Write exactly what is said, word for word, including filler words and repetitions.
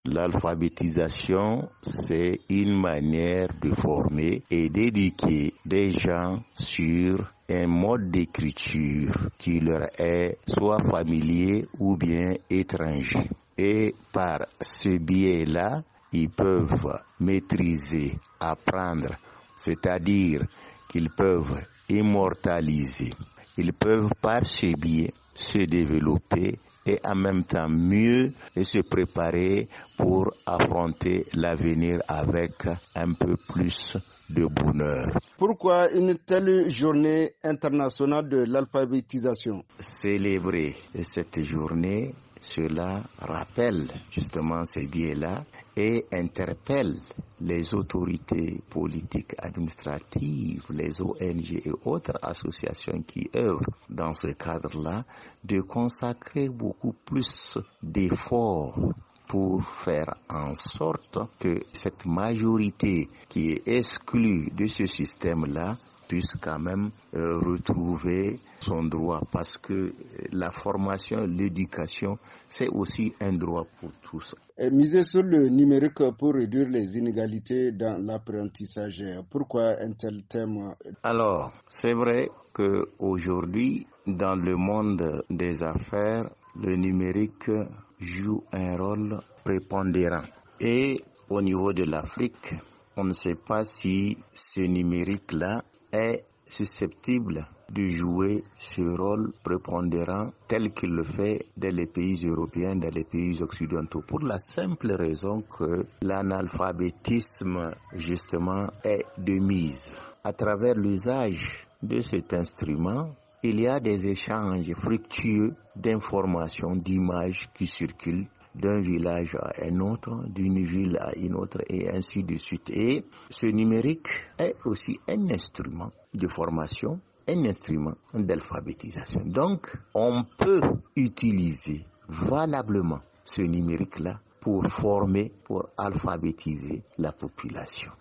L'alphabétisation, c'est une manière de former et d'éduquer des gens sur un mode d'écriture qui leur est soit familier ou bien étranger. Et par ce biais-là, ils peuvent maîtriser, apprendre, c'est-à-dire qu'ils peuvent immortaliser. Ils peuvent par ce biais se développer et en même temps mieux se préparer pour affronter l'avenir avec un peu plus de bonheur. Pourquoi une telle journée internationale de l'alphabétisation? Célébrer cette journée, cela rappelle justement ces biais-là et interpelle les autorités politiques, administratives, les O N G et autres associations qui œuvrent dans ce cadre-là, de consacrer beaucoup plus d'efforts pour faire en sorte que cette majorité qui est exclue de ce système-là puisse quand même euh, retrouver son droit, parce que la formation, l'éducation, c'est aussi un droit pour tous. Et miser sur le numérique pour réduire les inégalités dans l'apprentissage, pourquoi un tel thème? Alors, c'est vrai qu'aujourd'hui, dans le monde des affaires, le numérique joue un rôle prépondérant. Et au niveau de l'Afrique, on ne sait pas si ce numérique-là est susceptible de jouer ce rôle prépondérant tel qu'il le fait dans les pays européens, dans les pays occidentaux, pour la simple raison que l'analphabétisme, justement, est de mise. À travers l'usage de cet instrument, il y a des échanges fructueux d'informations, d'images qui circulent d'un village à un autre, d'une ville à une autre, et ainsi de suite. Et ce numérique est aussi un instrument de formation, un instrument d'alphabétisation. Donc, on peut utiliser valablement ce numérique-là pour former, pour alphabétiser la population.